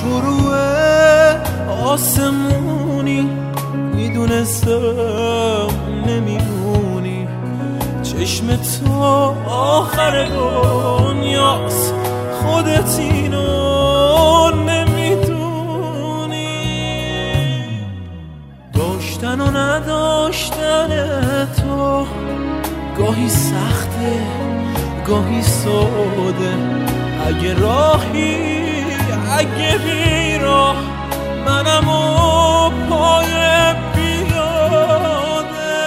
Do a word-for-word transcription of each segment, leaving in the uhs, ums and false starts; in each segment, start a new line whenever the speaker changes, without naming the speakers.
تو روی آسمونی میدونستم نمیمونی، چشم تو آخر دنیاست، خودت اینو نمیدونی. داشتن و نداشتن تو گاهی سخته گاهی ساده، اگه راهی اگه بی راه منم و پای بیاده.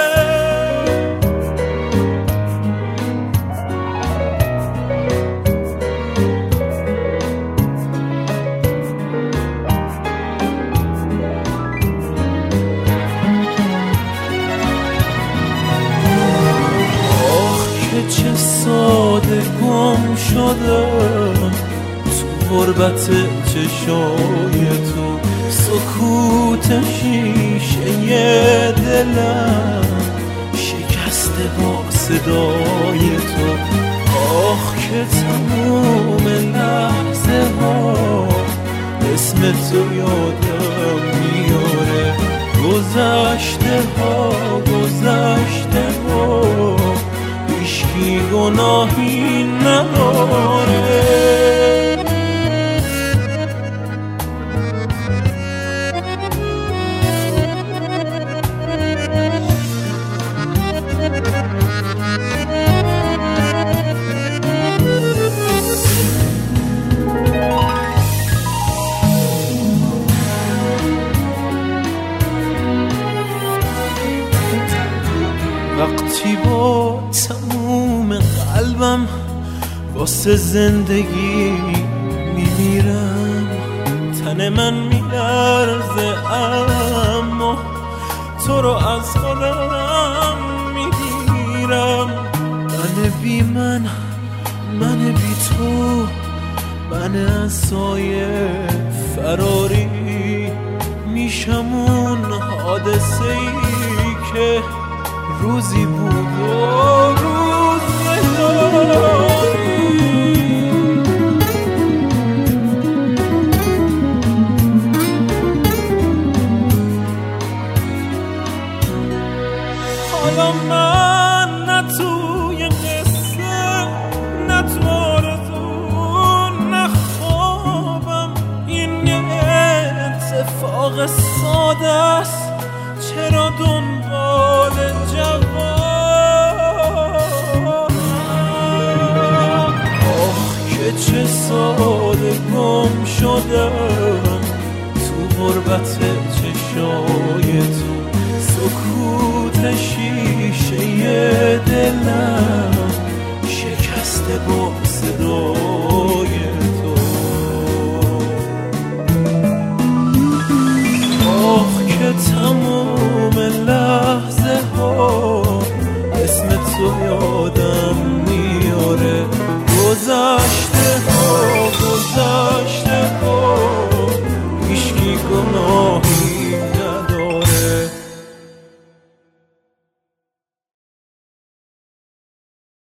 آخ که چه ساده گم شدم تو غربت چشای تو، سکوت شیشه دلم شکسته با صدای تو. آخ که تموم لحظه ها اسم تو یادم میاره، گذشته ها گذشته ها هیچکی گناهی نداره. وقتی با تموم قلبم واسه زندگی میمیرم، تن من میلرزه اما تو رو از خودم میگیرم. من بی من من بی تو، من از سایه فراری میشم اون حادثه ای که روزی بود و روز نداری. حالا من نه توی قصه نه تو آرزو نه خوابم، این یه اتفاق ساده است، چرا دنبال جوابم؟ آخ که چه ساده گم شدم تو غربت چشای تو، سکوت شیشه دلم شکسته با صدای تو. آخ که تموم لحظه